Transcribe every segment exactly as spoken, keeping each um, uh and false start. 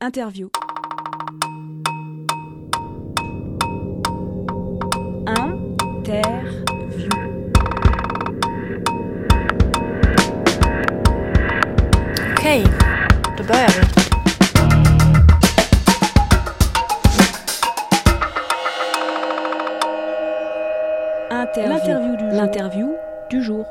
Interview. Interview. Okej, då börjar vi. Interview. L'interview du jour. L'interview du jour.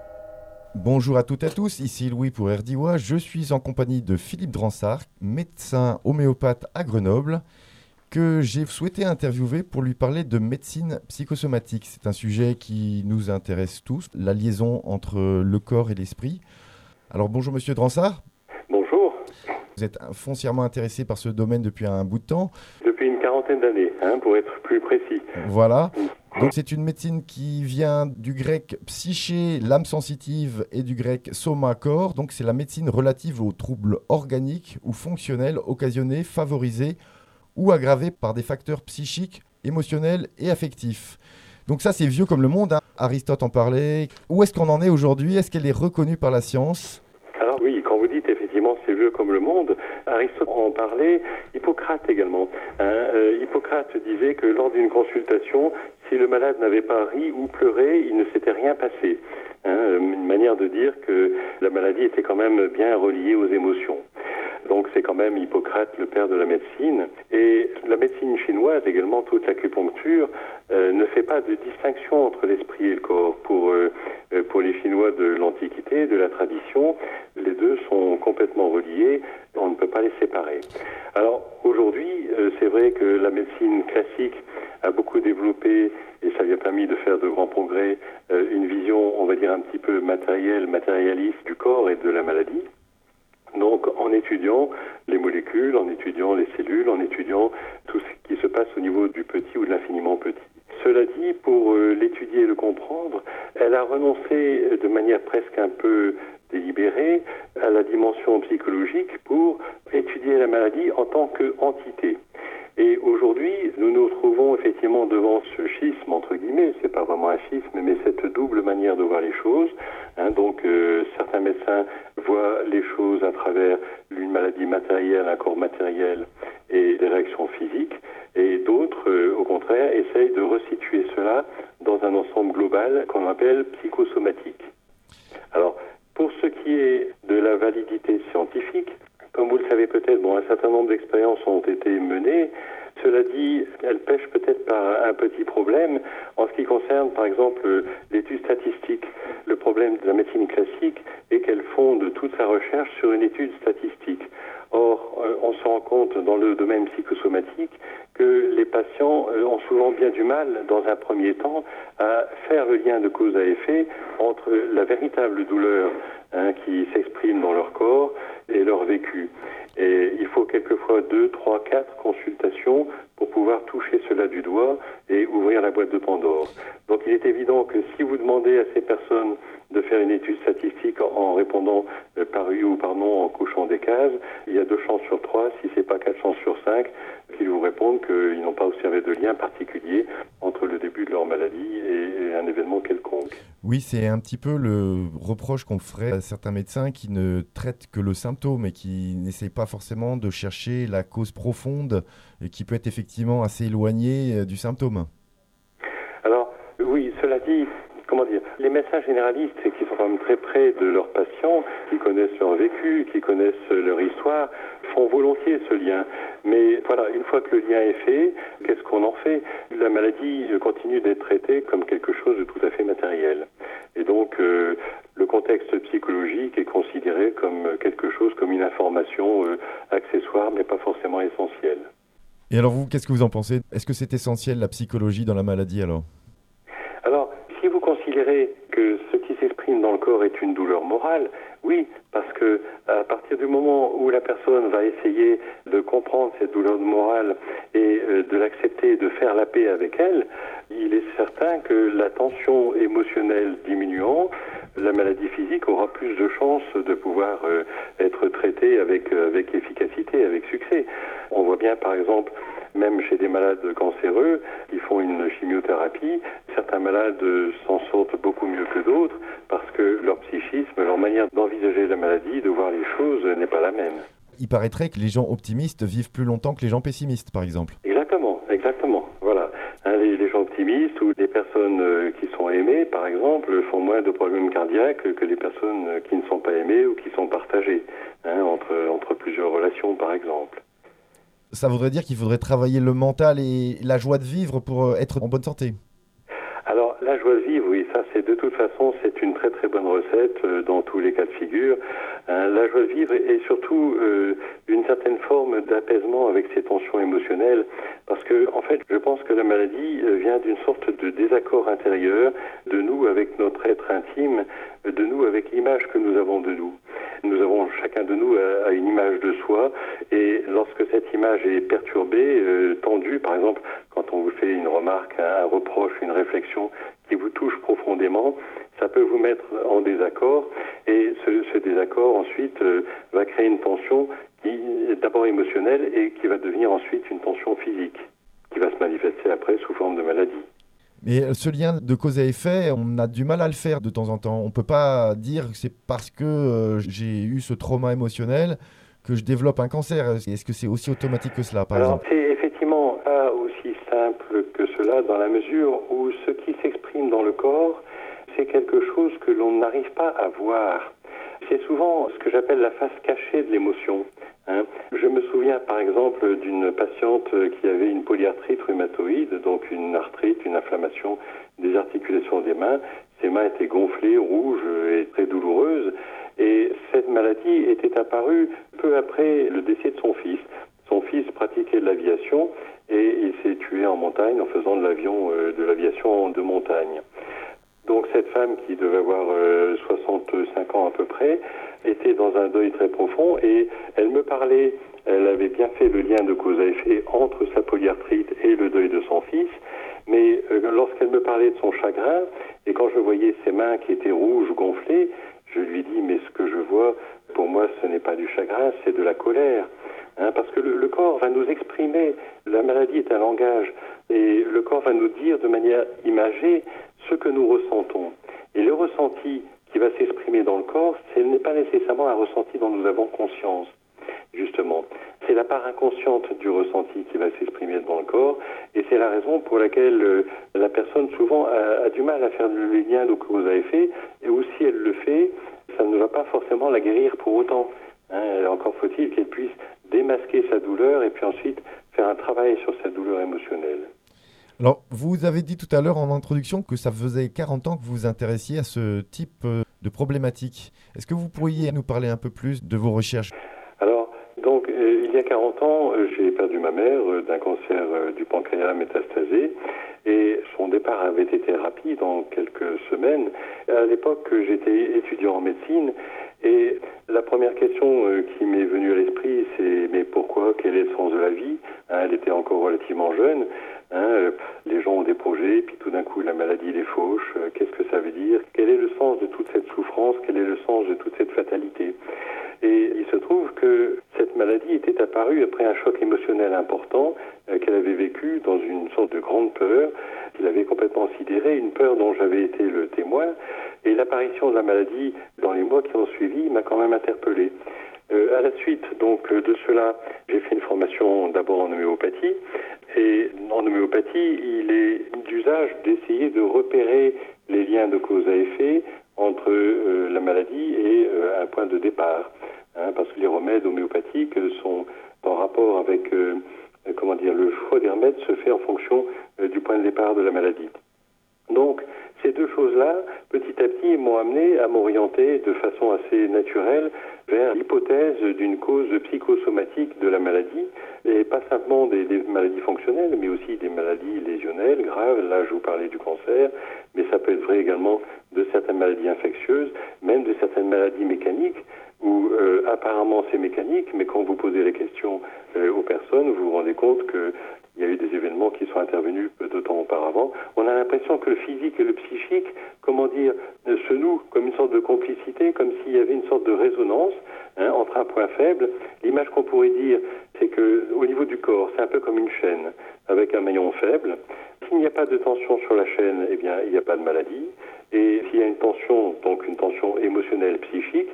Bonjour à toutes et à tous, ici Louis pour R D I W A. Je suis en compagnie de Philippe Dransart, médecin homéopathe à Grenoble, que j'ai souhaité interviewer pour lui parler de médecine psychosomatique. C'est un sujet qui nous intéresse tous, la liaison entre le corps et l'esprit. Alors bonjour Monsieur Dransart. Bonjour. Vous êtes foncièrement intéressé par ce domaine depuis un bout de temps. Depuis une quarantaine d'années, hein, pour être plus précis. Voilà. Donc c'est une médecine qui vient du grec psyché, l'âme sensitive, et du grec soma, corps. Donc c'est la médecine relative aux troubles organiques ou fonctionnels occasionnés, favorisés ou aggravés par des facteurs psychiques, émotionnels et affectifs. Donc ça c'est vieux comme le monde, hein. Aristote en parlait. Où est-ce qu'on en est aujourd'hui? Est-ce qu'elle est reconnue par la science? Alors oui, quand vous dites effectivement c'est vieux comme le monde, Aristote en parlait, Hippocrate également. Hein, euh, Hippocrate disait que lors d'une consultation, si le malade n'avait pas ri ou pleuré, il ne s'était rien passé. Hein, une manière de dire que la maladie était quand même bien reliée aux émotions. Donc c'est quand même Hippocrate, le père de la médecine. Et la médecine chinoise, également toute l'acupuncture, euh, ne fait pas de distinction entre l'esprit et le corps. Pour, euh, pour les Chinois de l'Antiquité, de la tradition, les deux sont complètement reliés, on ne peut pas les séparer. Alors aujourd'hui, euh, c'est vrai que la médecine classique a beaucoup développé, et ça lui a permis de faire de grands progrès, euh, une vision, on va dire, un petit peu matérielle, matérialiste du corps et de la maladie. Donc, en étudiant les molécules, en étudiant les cellules, en étudiant tout ce qui se passe au niveau du petit ou de l'infiniment petit. Cela dit, pour euh, l'étudier et le comprendre, elle a renoncé de manière presque un peu délibérée à la dimension psychologique pour étudier la maladie en tant qu'entité. Et aujourd'hui, nous nous retrouvons effectivement devant ce schisme, entre guillemets, c'est pas vraiment un schisme, mais cette double manière de voir les choses. Hein, donc, euh, certains médecins voient les choses à travers une maladie matérielle, un corps matériel et des réactions physiques, et d'autres, euh, au contraire, essayent de resituer cela dans un ensemble global qu'on appelle psychosomatique. Alors, pour ce qui est de la validité scientifique, comme vous le savez peut-être, bon, un certain nombre d'expériences ont été menées. Cela dit, elles pêchent peut-être par un petit problème en ce qui concerne, par exemple, l'étude statistique. Le problème de la médecine classique est qu'elle fonde toute sa recherche sur une étude statistique. Or, on se rend compte dans le domaine psychosomatique que les patients ont souvent bien du mal, dans un premier temps, à faire le lien de cause à effet entre la véritable douleur hein, qui s'exprime dans leur corps et leur vécu. Et il faut quelquefois deux, trois, quatre consultations pour pouvoir toucher cela du doigt et ouvrir la boîte de Pandore. Donc il est évident que si vous demandez à ces personnes de faire une étude statistique en répondant par oui ou par non en cochant des cases, il y a deux chances sur trois, si c'est pas quatre chances sur cinq, qu'ils vous répondent qu'ils n'ont pas observé de lien particulier entre le début de leur maladie et un événement quelconque. Oui, c'est un petit peu le reproche qu'on ferait à certains médecins qui ne traitent que le symptôme et qui n'essayent pas forcément de chercher la cause profonde et qui peut être effectivement assez éloignée du symptôme. Alors, oui, cela dit, comment dire, les médecins généralistes qui sont quand même très près de leurs patients, qui connaissent leur vécu, qui connaissent leur histoire, font volontiers ce lien. Mais voilà, une fois que le lien est fait, qu'est-ce qu'on en fait? La maladie continue d'être traitée comme quelque chose de tout à fait matériel. Et donc, euh, le contexte psychologique est considéré comme quelque chose, comme une information euh, accessoire, mais pas forcément essentielle. Et alors vous, qu'est-ce que vous en pensez? Est-ce que c'est essentiel, la psychologie dans la maladie alors? Alors, si vous considérez que ce qui s'exprime dans le corps est une douleur morale, oui, parce que à partir du moment où la personne va essayer de comprendre cette douleur morale et euh, de l'accepter, de faire la paix avec elle, il est certain que la tension émotionnelle diminuant, la maladie physique aura plus de chances de pouvoir euh, être traitée avec, euh, avec efficacité, avec succès. On voit bien par exemple, même chez des malades cancéreux qui font une chimiothérapie, certains malades s'en sortent beaucoup mieux que d'autres parce que leur psychisme, leur manière d'envisager la maladie, de voir les choses n'est pas la même. il paraîtrait que les gens optimistes vivent plus longtemps que les gens pessimistes, par exemple. Exactement, exactement, voilà. Hein, les, les gens optimistes ou des personnes euh, qui sont aimées, par exemple, font moins de problèmes cardiaques que les personnes euh, qui ne sont pas aimées ou qui sont partagées, hein, entre, entre plusieurs relations, par exemple. Ça voudrait dire qu'il faudrait travailler le mental et la joie de vivre pour être en bonne santé. Alors, la joie de vivre, oui, ça c'est de toute façon, c'est une très très bonne recette euh, dans tous les cas de figure. Hein, la joie de vivre et surtout euh, une certaine forme d'apaisement avec ces tensions émotionnelles, parce que en fait, je pense que la maladie euh, vient d'une sorte de désaccord intérieur de nous avec notre être intime, de nous avec l'image que nous avons de nous. Nous avons, chacun de nous a, a une image de soi, et lorsque cette image est perturbée, euh, tendue, par exemple, quand on vous fait une remarque, un, un reproche, une réflexion qui vous touche profondément, ça peut vous mettre en désaccord, et ce, ce désaccord ensuite euh, va créer une tension qui est d'abord émotionnelle et qui va devenir ensuite une tension physique, qui va se manifester après sous forme de maladie. Mais ce lien de cause à effet, on a du mal à le faire de temps en temps. On ne peut pas dire que c'est parce que euh, j'ai eu ce trauma émotionnel que je développe un cancer. Est-ce que c'est aussi automatique que cela, par Alors, exemple ? c'est effectivement pas aussi simple que cela, dans la mesure où ce qui s'exprime dans le corps, c'est quelque chose que l'on n'arrive pas à voir. C'est souvent ce que j'appelle la face cachée de l'émotion. Hein. Je me souviens par exemple d'une patiente qui avait une polyarthrite rhumatoïde, donc une arthrite, une inflammation des articulations des mains. Ses mains étaient gonflées, rouges et très douloureuses. Et cette maladie était apparue peu après le décès de son fils. Son fils pratiquait de l'aviation et il s'est tué en montagne en faisant de l'avion, euh, de l'aviation de montagne. Donc cette femme qui devait avoir euh, soixante-cinq ans à peu près était dans un deuil très profond et elle me parlait, elle avait bien fait le lien de cause à effet entre sa polyarthrite et le deuil de son fils, mais euh, lorsqu'elle me parlait de son chagrin et quand je voyais ses mains qui étaient rouges, gonflées, je lui dis mais ce que je vois, pour moi ce n'est pas du chagrin, c'est de la colère. Hein, parce que le, le corps va nous exprimer, la maladie est un langage, et le corps va nous dire de manière imagée ce que nous ressentons. Et le ressenti qui va s'exprimer dans le corps, ce n'est pas nécessairement un ressenti dont nous avons conscience, justement. C'est la part inconsciente du ressenti qui va s'exprimer dans le corps, et c'est la raison pour laquelle euh, la personne souvent a, a du mal à faire le lien de cause à effet, et aussi elle le fait, ça ne va pas forcément la guérir pour autant. Hein, encore faut-il qu'elle puisse démasquer sa douleur et puis ensuite faire un travail sur sa douleur émotionnelle. Alors, vous avez dit tout à l'heure en introduction que ça faisait quarante ans que vous vous intéressiez à ce type de problématique. Est-ce que vous pourriez nous parler un peu plus de vos recherches ? Alors, donc, euh, il y a quarante ans, euh, j'ai perdu ma mère euh, d'un cancer euh, du pancréas métastasé et son départ avait été rapide en quelques semaines. À l'époque, j'étais étudiant en médecine et la première question euh, qui m'est venue à l'esprit, c'est « mais pourquoi ? Quel est le sens de la vie ?» hein, elle était encore relativement jeune. Hein, euh, les gens ont des projets, puis tout d'un coup la maladie les fauche. Euh, qu'est-ce que ça veut dire ? Quel est le sens de toute cette souffrance ? Quel est le sens de toute cette fatalité ? Et il se trouve que cette maladie était apparue après un choc émotionnel important euh, qu'elle avait vécu dans une sorte de grande peur qui l'avait complètement sidérée, une peur dont j'avais été le témoin. Et l'apparition de la maladie dans les mois qui ont suivi m'a quand même interpellé. Euh, à la suite donc de cela, j'ai fait une formation d'abord en homéopathie. Et en homéopathie, il est d'usage d'essayer de repérer les liens de cause à effet entre euh, la maladie et euh, un point de départ. Hein, parce que les remèdes homéopathiques sont en rapport avec, euh, comment dire, le choix des remèdes se fait en fonction euh, du point de départ de la maladie. Donc, ces deux choses-là, petit à petit, m'ont amené à m'orienter de façon assez naturelle vers l'hypothèse d'une cause psychosomatique de la maladie, et pas simplement des, des maladies fonctionnelles, mais aussi des maladies lésionnelles graves. Là, je vous parlais du cancer, mais ça peut être vrai également de certaines maladies infectieuses, même de certaines maladies mécaniques, où euh, apparemment c'est mécanique, mais quand vous posez les questions euh, aux personnes, vous vous rendez compte que il y a eu des événements qui sont intervenus peu de temps auparavant. On a l'impression que le physique et le psychique, comment dire, se nouent comme une sorte de complicité, comme s'il y avait une sorte de résonance hein, entre un point faible. L'image qu'on pourrait dire, c'est que au niveau du corps, c'est un peu comme une chaîne avec un maillon faible. S'il n'y a pas de tension sur la chaîne, eh bien, il n'y a pas de maladie. Et s'il y a une tension, donc une tension émotionnelle, psychique,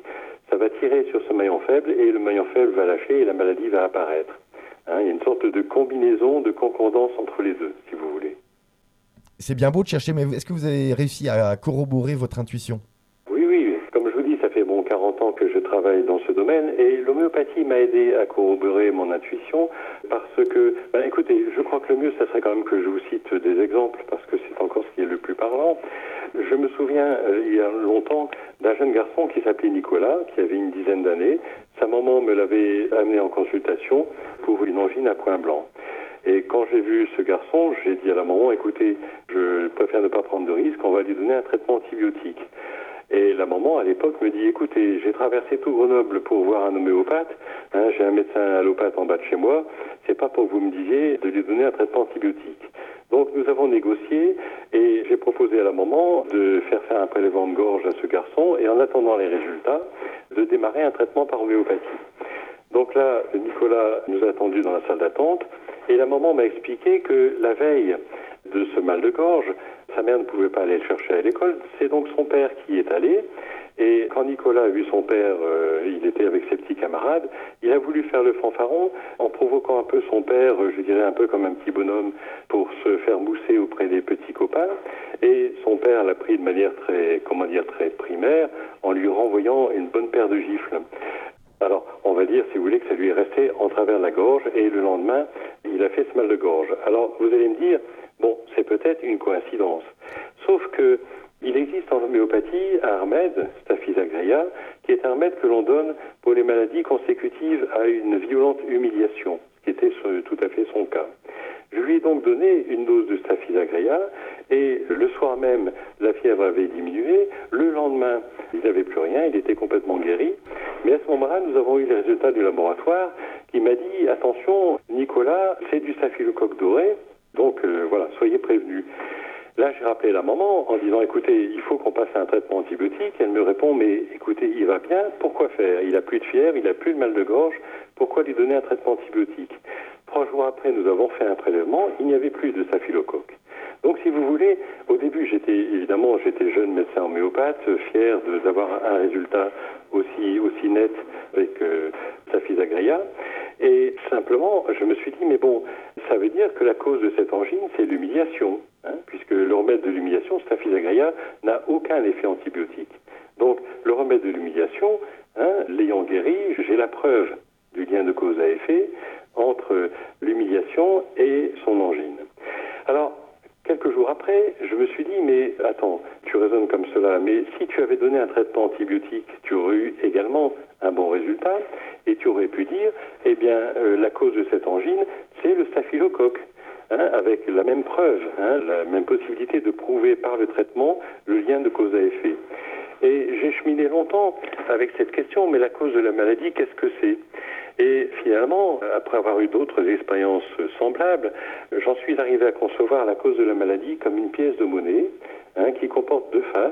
ça va tirer sur ce maillon faible et le maillon faible va lâcher et la maladie va apparaître. Hein, il y a une sorte de combinaison, de concordance entre les deux, si vous voulez. C'est bien beau de chercher, mais est-ce que vous avez réussi à corroborer votre intuition ? Oui, oui. Comme je vous dis, ça fait bon quarante ans que je travaille dans ce domaine et l'homéopathie m'a aidé à corroborer mon intuition parce que, ben, écoutez, je crois que le mieux, ça serait quand même que je vous cite des exemples parce que c'est encore ce qui est le plus parlant. Je me souviens, euh, il y a longtemps, d'un jeune garçon qui s'appelait Nicolas, qui avait une dizaine d'années. Sa maman me l'avait amené en consultation pour une angine à point blanc. Et quand j'ai vu ce garçon, j'ai dit à la maman, écoutez, je préfère ne pas prendre de risque, on va lui donner un traitement antibiotique. Et la maman, à l'époque, me dit, écoutez, j'ai traversé tout Grenoble pour voir un homéopathe, hein, j'ai un médecin allopathe en bas de chez moi, c'est pas pour que vous me disiez de lui donner un traitement antibiotique. Donc nous avons négocié et j'ai proposé à la maman de faire faire un prélèvement de gorge à ce garçon et en attendant les résultats, de démarrer un traitement par homéopathie. Donc là, Nicolas nous a attendus dans la salle d'attente et la maman m'a expliqué que la veille de ce mal de gorge, sa mère ne pouvait pas aller le chercher à l'école, c'est donc son père qui y est allé. Et quand Nicolas a vu son père, euh, il était avec ses petits camarades, il a voulu faire le fanfaron en provoquant un peu son père, je dirais un peu comme un petit bonhomme, pour se faire mousser auprès des petits copains. Et son père l'a pris de manière très, comment dire, très primaire, en lui renvoyant une bonne paire de gifles. Alors, on va dire, si vous voulez, que ça lui est resté en travers de la gorge, et le lendemain, il a fait ce mal de gorge. Alors, vous allez me dire, bon, c'est peut-être une coïncidence. Sauf que, il existe en homéopathie un remède, Staphylos aureus, qui est un remède que l'on donne pour les maladies consécutives à une violente humiliation, ce qui était tout à fait son cas. Je lui ai donc donné une dose de Staphylos aureus et le soir même, la fièvre avait diminué. Le lendemain, il n'avait plus rien, il était complètement guéri. Mais à ce moment-là, nous avons eu les résultats du laboratoire qui m'a dit, attention, Nicolas, c'est du staphylocoque doré, donc euh, voilà, soyez prévenus. Là, j'ai rappelé la maman en disant, écoutez, il faut qu'on passe à un traitement antibiotique. Elle me répond, mais écoutez, il va bien, pourquoi faire? Il n'a plus de fièvre, il n'a plus de mal de gorge, pourquoi lui donner un traitement antibiotique? Trois jours après, nous avons fait un prélèvement, il n'y avait plus de staphylocoque. Donc, si vous voulez, au début, j'étais évidemment, j'étais jeune médecin homéopathe, fier de, d'avoir un résultat aussi, aussi net avec euh, Staphylos aureus. Et simplement, je me suis dit, mais bon, ça veut dire que la cause de cette angine, c'est l'humiliation, hein, puisque le remède de l'humiliation, Staphylos aureus, n'a aucun effet antibiotique. Donc, le remède de l'humiliation, hein, l'ayant guéri, j'ai la preuve du lien de cause à effet entre l'humiliation et son angine. Alors, quelques jours après, je me suis dit, mais attends, tu raisonnes comme cela, mais si tu avais donné un traitement antibiotique, tu aurais eu également un bon résultat, et tu aurais pu dire, eh bien, euh, la cause de cette angine, c'est le staphylocoque, hein, avec la même preuve, hein, la même possibilité de prouver par le traitement le lien de cause à effet. Et j'ai cheminé longtemps avec cette question, mais la cause de la maladie, qu'est-ce que c'est ? Et finalement, après avoir eu d'autres expériences semblables, j'en suis arrivé à concevoir la cause de la maladie comme une pièce de monnaie, hein, qui comporte deux faces.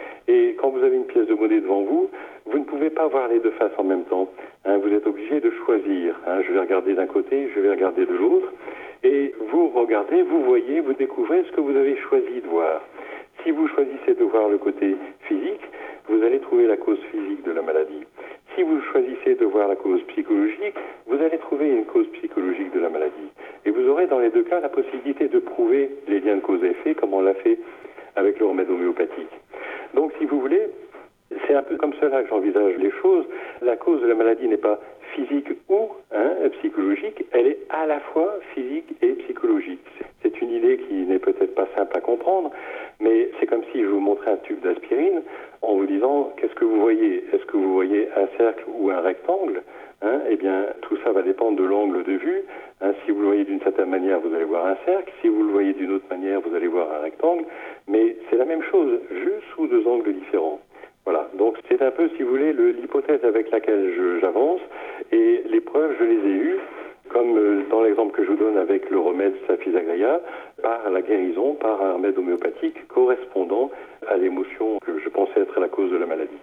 Et quand vous avez une pièce de monnaie devant vous, vous ne pouvez pas voir les deux faces en même temps. Hein, vous êtes obligé de choisir. Hein, je vais regarder d'un côté, je vais regarder de l'autre. Et vous regardez, vous voyez, vous découvrez ce que vous avez choisi de voir. Si vous choisissez de voir le côté physique, vous allez trouver la cause physique de la maladie. Si vous choisissez de voir la cause psychologique, vous allez trouver une cause psychologique de la maladie. Et vous aurez dans les deux cas la possibilité de prouver les liens de cause à effet, comme on l'a fait avec le remède homéopathique. Donc, si vous voulez, c'est un peu comme cela que j'envisage les choses. La cause de la maladie n'est pas physique ou hein, psychologique, elle est à la fois physique et psychologique. C'est une idée qui n'est peut-être pas simple à comprendre, mais c'est comme si je vous montrais un tube d'aspirine en vous disant qu'est-ce que vous voyez? Est-ce que vous voyez un cercle ou un rectangle? Hein, eh bien, tout ça va dépendre de l'angle de vue. Hein, si vous le voyez d'une certaine manière, vous allez voir un cercle. Si vous le voyez d'une autre manière, vous allez voir un rectangle. Mais c'est la même chose, juste sous deux angles différents. Voilà, donc c'est un peu, si vous voulez, le, l'hypothèse avec laquelle je, j'avance. Et les preuves, je les ai eues, comme euh, dans l'exemple que je vous donne avec le remède Staphylos aureus, par la guérison, par un remède homéopathique correspondant à l'émotion que je pensais être la cause de la maladie.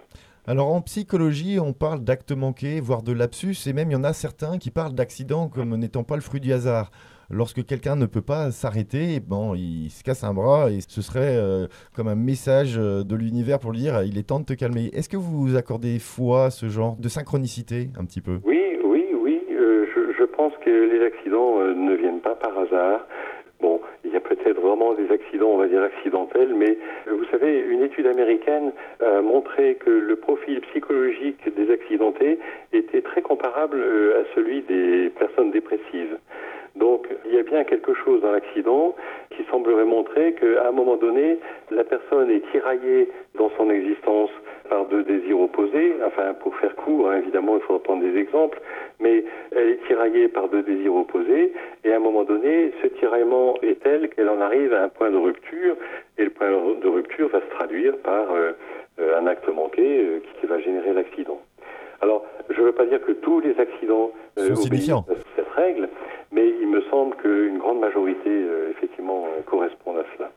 Alors en psychologie, on parle d'actes manqués, voire de lapsus, et même il y en a certains qui parlent d'accidents comme n'étant pas le fruit du hasard. Lorsque quelqu'un ne peut pas s'arrêter, bon, il se casse un bras et ce serait euh, comme un message de l'univers pour lui dire il est temps de te calmer. Est-ce que vous accordez foi à ce genre de synchronicité un petit peu ? Oui, oui, oui. Euh, je, je pense que les accidents euh, ne viennent pas par hasard. Bon, il y a peut-être vraiment des accidents, on va dire accidentels, mais euh, vous savez, une étude américaine a montré que le profil psychologique des accidentés était très comparable euh, à celui des personnes dépressives. Donc, il y a bien quelque chose dans l'accident qui semblerait montrer qu'à un moment donné, la personne est tiraillée dans son existence par deux désirs opposés. Enfin, pour faire court, hein, évidemment, il faudra prendre des exemples, mais elle est tiraillée par deux désirs opposés, et à un moment donné, ce tiraillement est tel qu'elle en arrive à un point de rupture, et le point de rupture va se traduire par euh, euh, un acte manqué euh, qui va générer l'accident. Alors, je ne veux pas dire que tous les accidents euh, obéissent à cette règle, mais il me semble qu'une grande majorité, euh, effectivement, euh, correspondent à cela.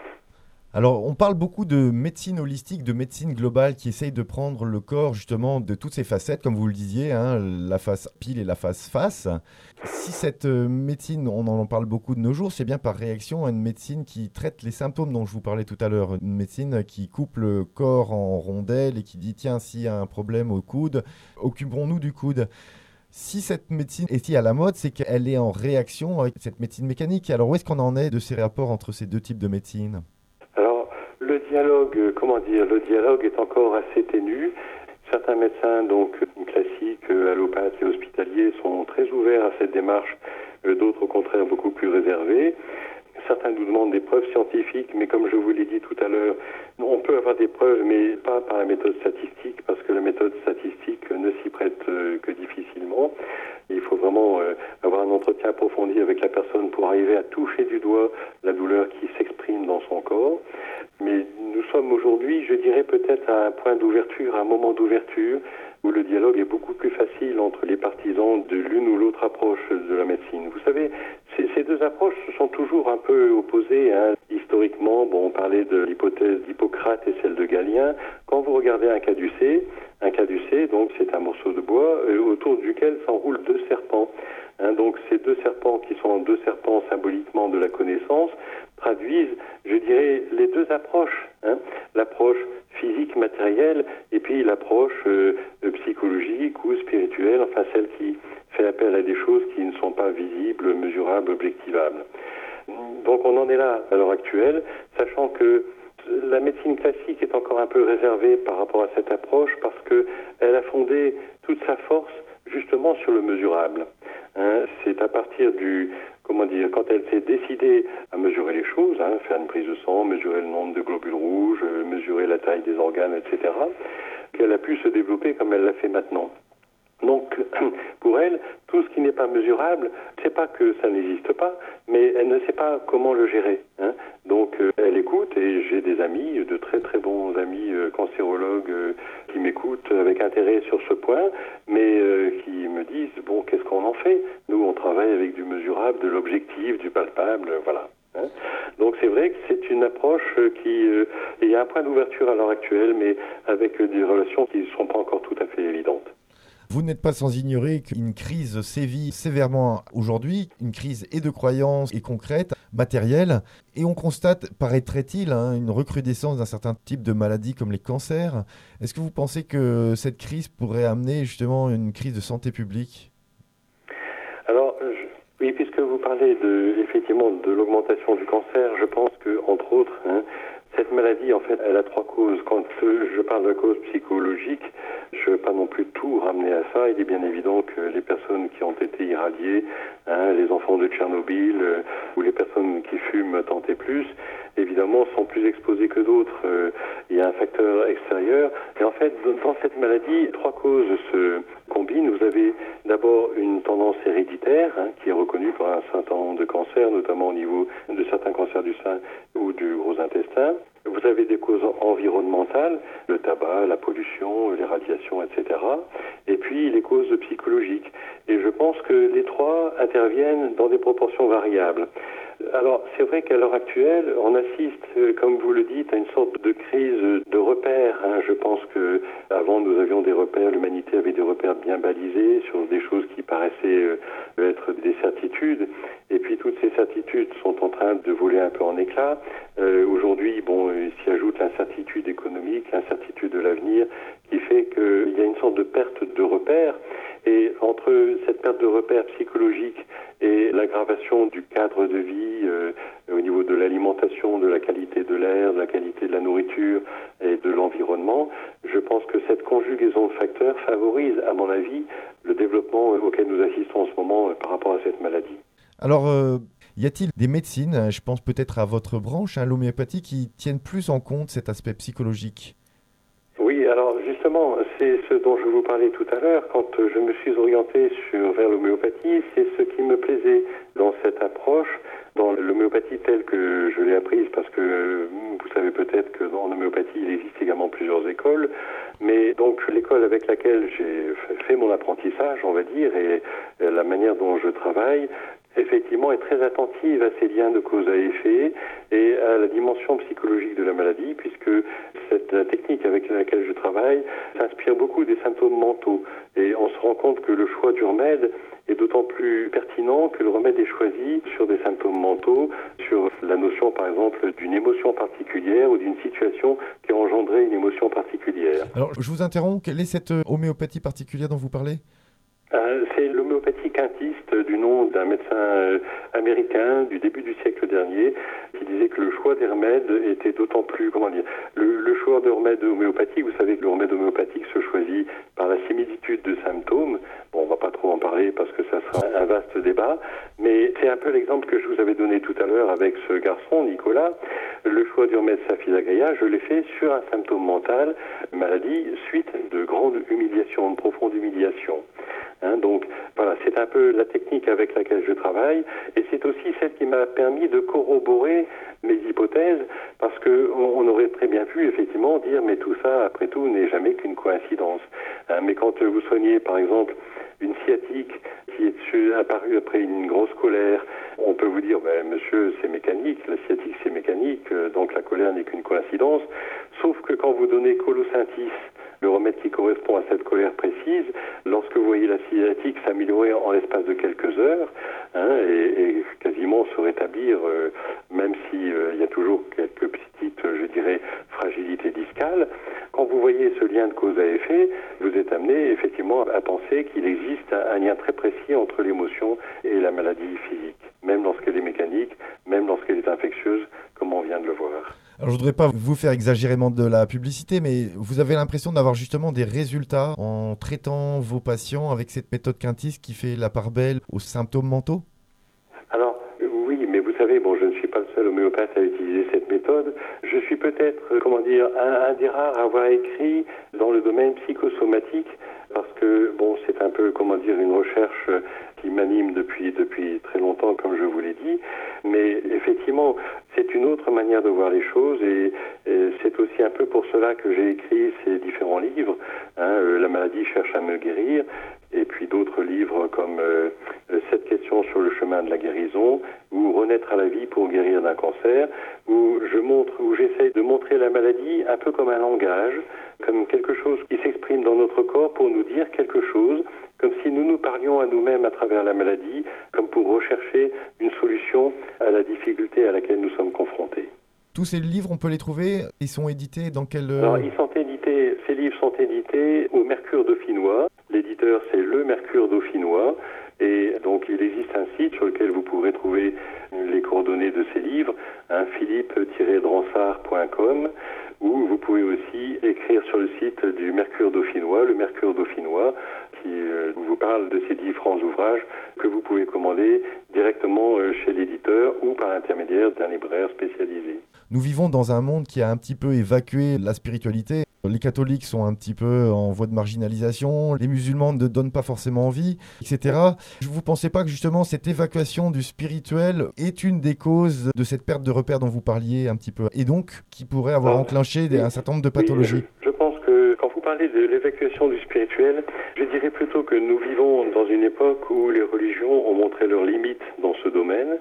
Alors, on parle beaucoup de médecine holistique, de médecine globale qui essaye de prendre le corps justement de toutes ses facettes, comme vous le disiez, hein, la face pile et la face face. Si cette euh, médecine, on en parle beaucoup de nos jours, c'est bien par réaction à une médecine qui traite les symptômes dont je vous parlais tout à l'heure. Une médecine qui coupe le corps en rondelles et qui dit tiens, s'il y a un problème au coude, occupons-nous du coude. Si cette médecine est si à la mode, c'est qu'elle est en réaction avec cette médecine mécanique. Alors où est-ce qu'on en est de ces rapports entre ces deux types de médecine ? Alors, le dialogue, euh, comment dire, le dialogue est encore assez ténu. Certains médecins, donc classiques, euh, allopathes et hospitaliers, sont très ouverts à cette démarche, euh, d'autres au contraire beaucoup plus réservés. Certains nous demandent des preuves scientifiques, mais comme je vous l'ai dit tout à l'heure, on peut avoir des preuves, mais pas par la méthode statistique, parce que la méthode statistique ne s'y prête euh, que difficilement. Il faut vraiment euh, avoir un entretien approfondi avec la personne pour arriver à toucher du doigt la douleur qui s'exprime dans son corps. Mais nous sommes aujourd'hui, je dirais peut-être à un point d'ouverture, un moment d'ouverture, où le dialogue est beaucoup plus facile entre les partisans de l'une ou l'autre approche de la médecine. Vous savez, ces, ces deux approches sont toujours un peu opposées. Hein. Historiquement, bon, on parlait de l'hypothèse d'Hippocrate et celle de Galien. Quand vous regardez un caducée, un caducée, donc c'est un morceau de bois euh, autour duquel s'enroulent deux serpents. Hein, donc ces deux serpents, qui sont deux serpents symboliquement de la connaissance, traduisent, je dirais, les deux approches. Hein, l'approche physique, matérielle, et puis l'approche euh, psychologique ou spirituelle, enfin celle qui fait appel à des choses qui ne sont pas visibles, mesurables, objectivables. Donc on en est là à l'heure actuelle, sachant que la médecine classique est encore un peu réservée par rapport à cette approche parce qu'elle a fondé toute sa force justement sur le mesurable. Hein, c'est à partir du, comment dire, quand elle s'est décidée à mesurer les choses, hein, faire une prise de sang, mesurer le nombre de globules rouges, euh, mesurer la taille des organes, et cetera, qu'elle a pu se développer comme elle l'a fait maintenant. Donc, pour elle, tout ce qui n'est pas mesurable, c'est pas que ça n'existe pas, mais elle ne sait pas comment le gérer. Hein. Donc, euh, elle écoute, et j'ai des amis, de très très bons amis euh, cancérologues euh, qui m'écoutent avec intérêt sur ce point, mais euh, qui me disent, bon, qu'est-ce qu'on en fait ? Nous, on travaille avec du mesurable, de l'objectif, du palpable, euh, voilà. Hein. Donc c'est vrai que c'est une approche qui... Euh, il y a un point d'ouverture à l'heure actuelle, mais avec euh, des relations qui ne sont pas encore tout à fait évidentes. Vous n'êtes pas sans ignorer qu'une crise sévit sévèrement aujourd'hui, une crise et de croyances et concrète, matérielle, et on constate, paraîtrait-il, hein, une recrudescence d'un certain type de maladies comme les cancers. Est-ce que vous pensez que cette crise pourrait amener justement une crise de santé publique ? Alors, je, oui, puisque vous parlez de, effectivement de l'augmentation du cancer, je pense que, entre autres, hein, cette maladie, en fait, elle a trois causes. Quand je parle de cause psychologique, je ne veux pas non plus tout ramener à ça. Il est bien évident que les personnes qui ont été irradiées, hein, les enfants de Tchernobyl euh, ou les personnes qui fument tant et plus, évidemment, sont plus exposées que d'autres. Euh, il y a un facteur extérieur. Et en fait, dans cette maladie, trois causes se combinent. Vous avez d'abord une tendance héréditaire, hein, qui est reconnue par un certain nombre de cancers, notamment au niveau de certains cancers du sein ou du gros intestin. Vous avez des causes environnementales, le tabac, la pollution, les radiations, et cetera. Et puis les causes psychologiques. Et je pense que les trois interviennent dans des proportions variables. Alors, c'est vrai qu'à l'heure actuelle, on assiste, comme vous le dites, à une sorte de crise de repères. Hein. Je pense que avant, nous avions des repères, l'humanité avait des repères bien balisés sur des choses qui paraissaient être des certitudes. Et puis, toutes ces certitudes sont en train de voler un peu en éclats. Euh, aujourd'hui, bon, il s'y ajoute l'incertitude économique, l'incertitude de l'avenir, qui fait qu'il y a une sorte de perte de repères. Et entre cette perte de repères psychologiques et l'aggravation du cadre de vie euh, au niveau de l'alimentation, de la qualité de l'air, de la qualité de la nourriture et de l'environnement, je pense que cette conjugaison de facteurs favorise, à mon avis, le développement auquel nous assistons en ce moment euh, par rapport à cette maladie. Alors, euh, y a-t-il des médecines, je pense peut-être à votre branche, hein, l'homéopathie, qui tiennent plus en compte cet aspect psychologique ? Oui, alors justement, c'est ce dont je vous parlais tout à l'heure. Quand je me suis orienté sur, vers l'homéopathie, c'est ce qui me plaisait dans cette approche, dans l'homéopathie telle que je l'ai apprise, parce que vous savez peut-être qu'en homéopathie, il existe également plusieurs écoles. Mais donc l'école avec laquelle j'ai fait mon apprentissage, on va dire, et la manière dont je travaille, effectivement, est très attentive à ces liens de cause à effet et à la dimension psychologique de la maladie, puisque cette la technique avec laquelle je travaille s'inspire beaucoup des symptômes mentaux. Et on se rend compte que le choix du remède est d'autant plus pertinent que le remède est choisi sur des symptômes mentaux, sur la notion, par exemple, d'une émotion particulière ou d'une situation qui a engendré une émotion particulière. Alors, je vous interromps, quelle est cette homéopathie particulière dont vous parlez ? Euh, c'est l'homéopathie quintiste du nom d'un médecin euh, américain du début du siècle dernier qui disait que le choix des remèdes était d'autant plus, comment dire, le, le choix de remèdes homéopathiques, vous savez que le remède homéopathique se choisit par la similitude de symptômes. Bon, on va pas trop en parler parce que ça sera un vaste débat, mais c'est un peu l'exemple que je vous avais donné tout à l'heure avec ce garçon, Nicolas. Le choix du remède Saphysagria, je l'ai fait sur un symptôme mental, maladie, suite de grande humiliation, de profonde humiliation. Hein, donc voilà, c'est un peu la technique avec laquelle je travaille et c'est aussi celle qui m'a permis de corroborer mes hypothèses parce que on, on aurait très bien pu effectivement dire mais tout ça après tout n'est jamais qu'une coïncidence. Hein, mais quand vous soignez par exemple une sciatique qui est apparue après une grosse colère, on peut vous dire ben, monsieur c'est mécanique, la sciatique c'est mécanique, donc la colère n'est qu'une coïncidence, sauf que quand vous donnez Colosynthis, le remède qui correspond à cette colère précise, lorsque vous voyez la sciatique s'améliorer en l'espace de quelques heures, hein, et, et quasiment se rétablir, euh, même s'il euh, y a toujours quelques petites, je dirais, fragilités discales, quand vous voyez ce lien de cause à effet, vous êtes amené effectivement à penser qu'il existe un, un lien très précis entre l'émotion et la maladie physique, même lorsqu'elle est mécanique, même lorsqu'elle est infectieuse, comme on vient de le voir. Alors, je ne voudrais pas vous faire exagérément de la publicité, mais vous avez l'impression d'avoir justement des résultats en traitant vos patients avec cette méthode Quintis qui fait la part belle aux symptômes mentaux ? Alors, oui, mais vous savez, bon, je ne suis pas le seul homéopathe à utiliser cette méthode. Je suis peut-être, comment dire, un, un des rares à avoir écrit dans le domaine psychosomatique, parce que, bon, c'est un peu, comment dire, une recherche qui m'anime depuis, depuis très longtemps, comme je vous l'ai dit. Mais effectivement, c'est une autre manière de voir les choses et, et c'est aussi un peu pour cela que j'ai écrit ces différents livres. Hein, euh, La maladie cherche à me guérir et puis d'autres livres comme euh, Cette question sur le chemin de la guérison ou Renaître à la vie pour guérir d'un cancer, où je montre, où j'essaie de montrer la maladie un peu comme un langage, comme quelque chose qui s'exprime dans notre corps pour nous dire quelque chose, comme si nous nous parlions à nous-mêmes à travers la maladie, comme pour rechercher une solution à la difficulté à laquelle nous sommes confrontés. Tous ces livres, on peut les trouver, ils sont édités dans quel... Alors, ils sont édités, ces livres sont édités au Mercure Dauphinois. L'éditeur, c'est le Mercure Dauphinois. Et donc, il existe un site sur lequel vous pourrez trouver les coordonnées de ces livres, hein, philippe tiret dransart point com, ou vous pouvez aussi écrire sur le site du Mercure Dauphinois, le Mercure Dauphinois, qui euh, vous parle de ces différents ouvrages que vous pouvez commander directement euh, chez l'éditeur ou par l'intermédiaire d'un libraire spécialisé. Nous vivons dans un monde qui a un petit peu évacué la spiritualité. Les catholiques sont un petit peu en voie de marginalisation, les musulmans ne donnent pas forcément envie, et cetera. Vous ne pensez pas que justement cette évacuation du spirituel est une des causes de cette perte de repères dont vous parliez un petit peu, et donc qui pourrait avoir Alors, enclenché des, un certain nombre de pathologies? Oui, je, je pense que quand vous parlez de l'évacuation du spirituel, je dirais plutôt que nous vivons dans une époque où les religions ont montré leurs limites dans ce domaine,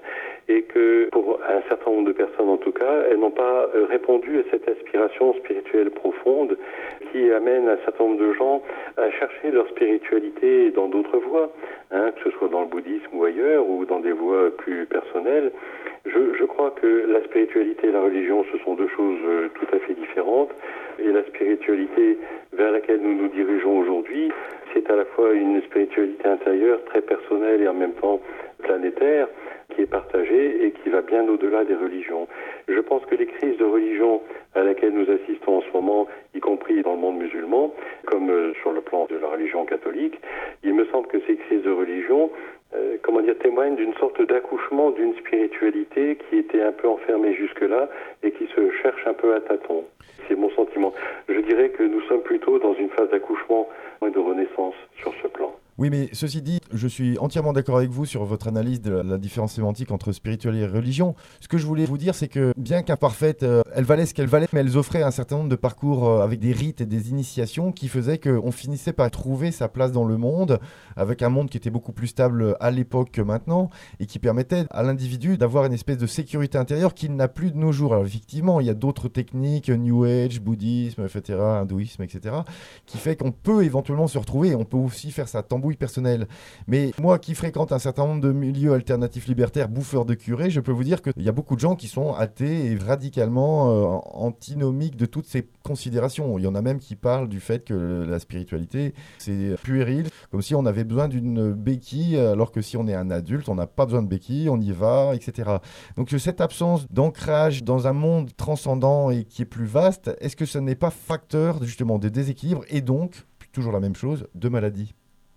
et que pour un certain nombre de personnes en tout cas, elles n'ont pas répondu à cette aspiration spirituelle profonde qui amène un certain nombre de gens à chercher leur spiritualité dans d'autres voies, hein, que ce soit dans le bouddhisme ou ailleurs, ou dans des voies plus personnelles. Je, je crois que la spiritualité et la religion, ce sont deux choses tout à fait différentes. Et la spiritualité vers laquelle nous nous dirigeons aujourd'hui, c'est à la fois une spiritualité intérieure, très personnelle et en même temps planétaire, qui est partagée et qui va bien au-delà des religions. Je pense que les crises de religion à laquelle nous assistons en ce moment, y compris dans le monde musulman, comme euh, sur le plan de la religion catholique, il me semble que ces crises de religion, euh, comment dire, témoignent d'une sorte d'accouchement d'une spiritualité qui était un peu enfermée jusque-là et qui se cherche un peu à tâtons. C'est mon sentiment. Je dirais que nous sommes plutôt dans une phase d'accouchement et de renaissance sur ce plan. Oui, mais ceci dit, je suis entièrement d'accord avec vous sur votre analyse de la différence sémantique entre spiritualité et religion. Ce que je voulais vous dire, c'est que bien qu'imparfaite, euh, elle valait ce qu'elle valait, mais elles offraient un certain nombre de parcours euh, avec des rites et des initiations qui faisaient qu'on finissait par trouver sa place dans le monde, avec un monde qui était beaucoup plus stable à l'époque que maintenant, et qui permettait à l'individu d'avoir une espèce de sécurité intérieure qu'il n'a plus de nos jours. Alors effectivement, il y a d'autres techniques, New Age, bouddhisme, et cetera, hindouisme, et cetera, qui fait qu'on peut éventuellement se retrouver, et on peut aussi faire sa tambouille personnelle. Mais moi qui fréquente un certain nombre de milieux alternatifs libertaires, bouffeurs de curés, je peux vous dire qu'il y a beaucoup de gens qui sont athées et radicalement euh, antinomiques de toutes ces considérations. Il y en a même qui parlent du fait que la spiritualité, c'est puéril, comme si on avait besoin d'une béquille, alors que si on est un adulte, on n'a pas besoin de béquille, on y va, et cetera. Donc cette absence d'ancrage dans un monde transcendant et qui est plus vaste, est-ce que ce n'est pas facteur justement de déséquilibre et donc, toujours la même chose, de maladie ?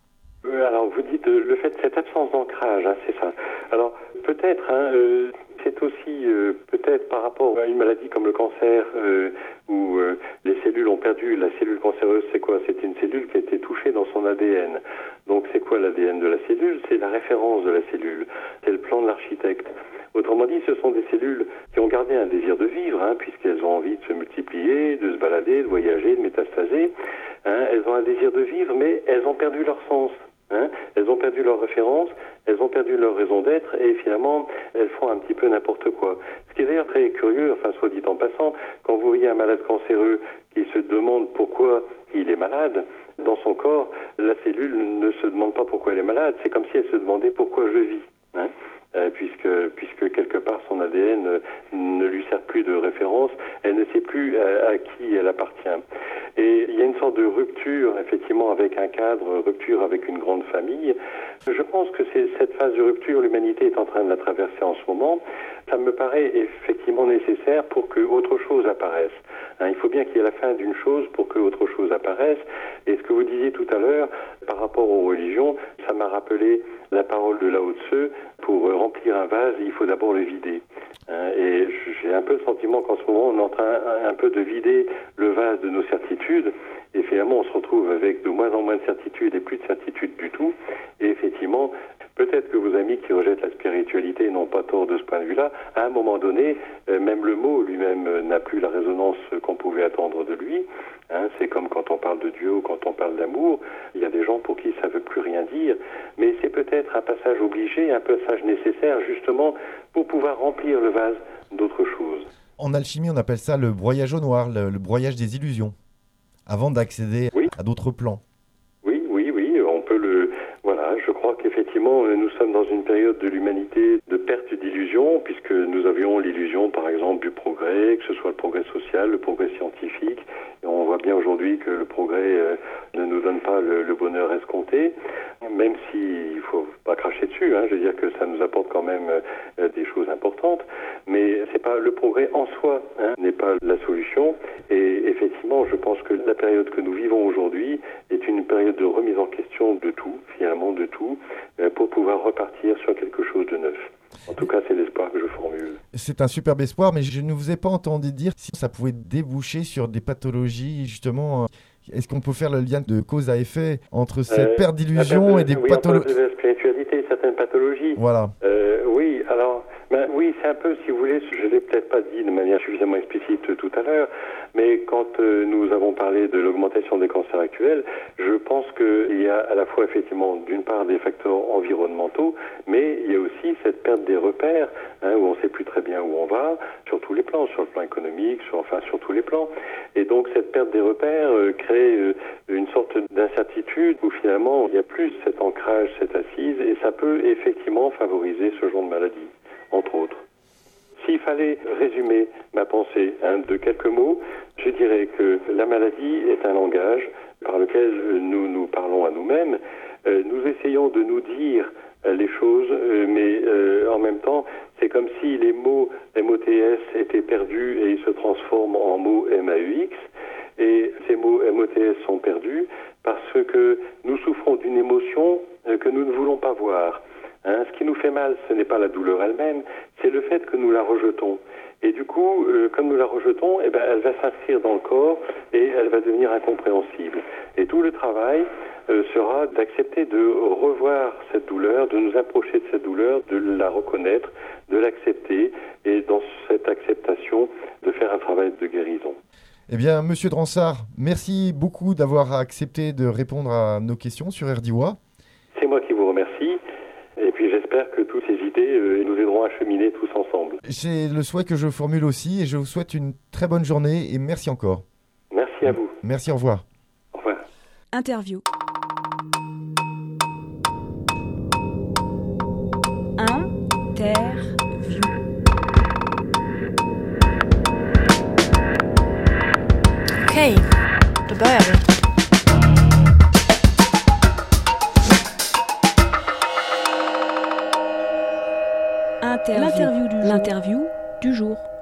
Alors, vous dites euh, le fait de cette absence d'ancrage, hein, c'est ça. Alors, peut-être, hein, euh, c'est aussi euh, peut-être par rapport à une maladie comme le cancer, euh, où euh, les cellules ont perdu. La cellule cancéreuse, c'est quoi ? C'est une cellule qui a été touchée dans son A D N. Donc, c'est quoi l'A D N de la cellule ? C'est la référence de la cellule. C'est le plan de l'architecte. Autrement dit, ce sont des cellules qui ont gardé un désir de vivre, hein, puisqu'elles ont envie de se multiplier, de se balader, de voyager, de métastaser. Hein, elles ont un désir de vivre, mais elles ont perdu leur sens. Hein, elles ont perdu leur référence, elles ont perdu leur raison d'être et finalement elles font un petit peu n'importe quoi. Ce qui est d'ailleurs très curieux, enfin soit dit en passant, quand vous voyez un malade cancéreux qui se demande pourquoi il est malade, dans son corps, la cellule ne se demande pas pourquoi elle est malade, c'est comme si elle se demandait pourquoi je vis. Hein Euh, puisque, puisque quelque part son A D N euh, ne lui sert plus de référence, elle ne sait plus à, à qui elle appartient. Et il y a une sorte de rupture, effectivement, avec un cadre, rupture avec une grande famille. Je pense que c'est cette phase de rupture, l'humanité est en train de la traverser en ce moment. Ça me paraît effectivement nécessaire pour que autre chose apparaisse. Hein, il faut bien qu'il y ait la fin d'une chose pour que autre chose apparaisse. Et ce que vous disiez tout à l'heure, par rapport aux religions, ça m'a rappelé la parole de Lao Tse, pour remplir un vase, il faut d'abord le vider. Hein, et j'ai un peu le sentiment qu'en ce moment, on est en train un, un peu de vider le vase de nos certitudes. Et finalement, on se retrouve avec de moins en moins de certitudes et plus de certitudes du tout. Et effectivement, peut-être que vos amis qui rejettent la spiritualité n'ont pas tort de ce point de vue-là. À un moment donné, euh, même le mot lui-même euh, n'a plus la résonance qu'on pouvait attendre de lui. Hein, c'est comme quand on parle de Dieu ou quand on parle d'amour. Il y a des gens pour qui ça ne veut plus rien dire. Mais c'est peut-être un passage obligé, un passage nécessaire, justement, pour pouvoir remplir le vase d'autres choses. En alchimie, on appelle ça le broyage au noir, le, le broyage des illusions, avant d'accéder oui. à d'autres plans. Oui, oui, oui, on peut le... Voilà, je crois qu'effectivement, nous sommes dans une période de l'humanité de perte d'illusions, puisque nous avions l'illusion, par exemple, du progrès, que ce soit le progrès social, le progrès scientifique. Et on voit bien aujourd'hui que le progrès euh, ne nous donne pas le, le bonheur escompté, même s'il ne faut pas cracher dessus. Hein, je veux dire que ça nous apporte quand même euh, des choses importantes. Mais c'est pas le progrès en soi hein, n'est pas la solution. Et effectivement, je pense que la période que nous vivons aujourd'hui est une période de remise en question de tout, finalement de tout, euh, pour pouvoir repartir sur quelque chose de neuf. En tout cas, c'est l'espoir que je formule. C'est un superbe espoir, mais je ne vous ai pas entendu dire si ça pouvait déboucher sur des pathologies, justement. Est-ce qu'on peut faire le lien de cause à effet entre cette euh, perte d'illusions et des oui, pathologies ? Oui, la spiritualité et certaines pathologies. Voilà. Euh, oui, alors, Ben oui, c'est un peu, si vous voulez, je ne l'ai peut-être pas dit de manière suffisamment explicite tout à l'heure, mais quand euh, nous avons parlé de l'augmentation des cancers actuels, je pense qu'il y a à la fois effectivement d'une part des facteurs environnementaux, mais il y a aussi cette perte des repères, hein, où on ne sait plus très bien où on va, sur tous les plans, sur le plan économique, sur, enfin sur tous les plans. Et donc cette perte des repères euh, crée euh, une sorte d'incertitude où finalement il n'y a plus cet ancrage, cette assise, et ça peut effectivement favoriser ce genre de maladie, entre autres. S'il fallait résumer ma pensée hein, de quelques mots, je dirais que la maladie est un langage par lequel nous nous parlons à nous-mêmes. Euh, nous essayons de nous dire euh, les choses, euh, mais euh, en même temps, c'est comme si les mots M O T S étaient perdus et ils se transforment en mots M A U X. Et ces mots M O T S sont perdus parce que nous souffrons d'une émotion euh, que nous ne voulons pas voir. Hein, ce qui nous fait mal, ce n'est pas la douleur elle-même, c'est le fait que nous la rejetons. Et du coup, euh, comme nous la rejetons, eh ben, elle va s'inscrire dans le corps et elle va devenir incompréhensible. Et tout le travail euh, sera d'accepter de revoir cette douleur, de nous approcher de cette douleur, de la reconnaître, de l'accepter et dans cette acceptation, de faire un travail de guérison. Eh bien, Monsieur Dransart, merci beaucoup d'avoir accepté de répondre à nos questions sur R D I W A. C'est moi qui vous remercie. Et puis j'espère que toutes ces idées euh, nous aideront à cheminer tous ensemble. C'est le souhait que je formule aussi et je vous souhaite une très bonne journée et merci encore. Merci à vous. Merci, au revoir. Au revoir. Interview. Interview. Okej, då börjar vi. L'interview du, l'interview du jour.